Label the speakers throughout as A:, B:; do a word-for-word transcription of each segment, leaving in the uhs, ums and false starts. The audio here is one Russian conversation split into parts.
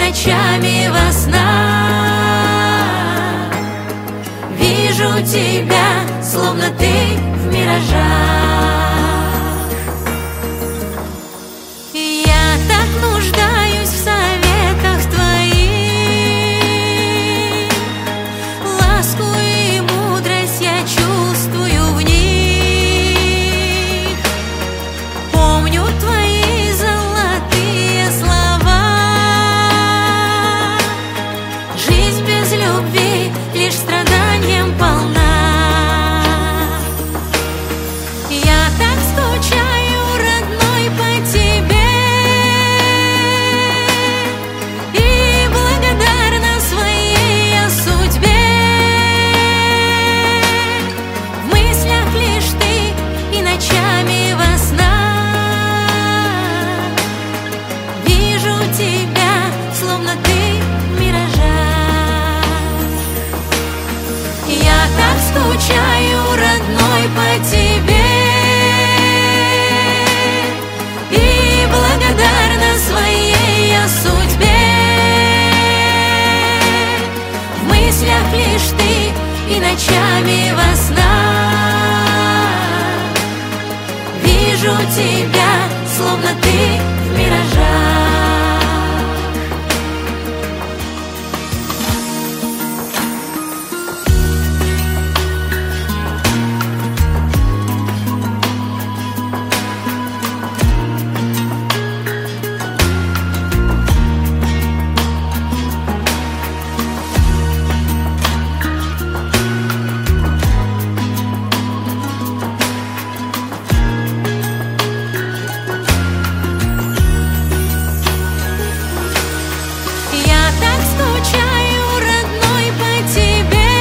A: ночами во снах вижу тебя, словно ты в миражах. Я так нуждаюсь в советах твоих, ласку и мудрость я чувствую в них. Помню твои золотые слова: жизнь без любви лишь страданием полна. Я так скучаю, родной, по тебе, и благодарна своей я судьбе. В мыслях лишь ты и ночами во снах вижу тебя, словно ты в миражах. Я так скучаю, родной, по тебе, и благодарна своей я судьбе. В мыслях лишь ты и ночами во снах вижу тебя, словно ты в миражах. Я так скучаю, родной, по тебе,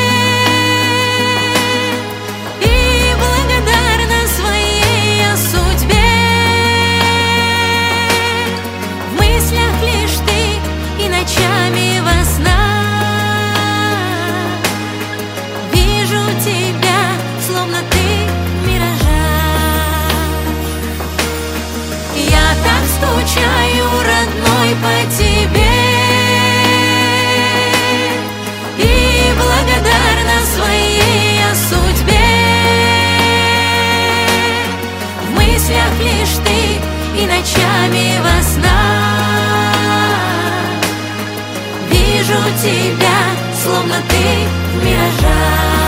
A: и благодарна своей я судьбе. В мыслях лишь ты и ночами во снах вижу тебя, словно ты в миражах. Я так скучаю, родной, по тебе, и благодарна своей я судьбе. В мыслях лишь ты и ночами во снах вижу тебя, словно ты в миражах.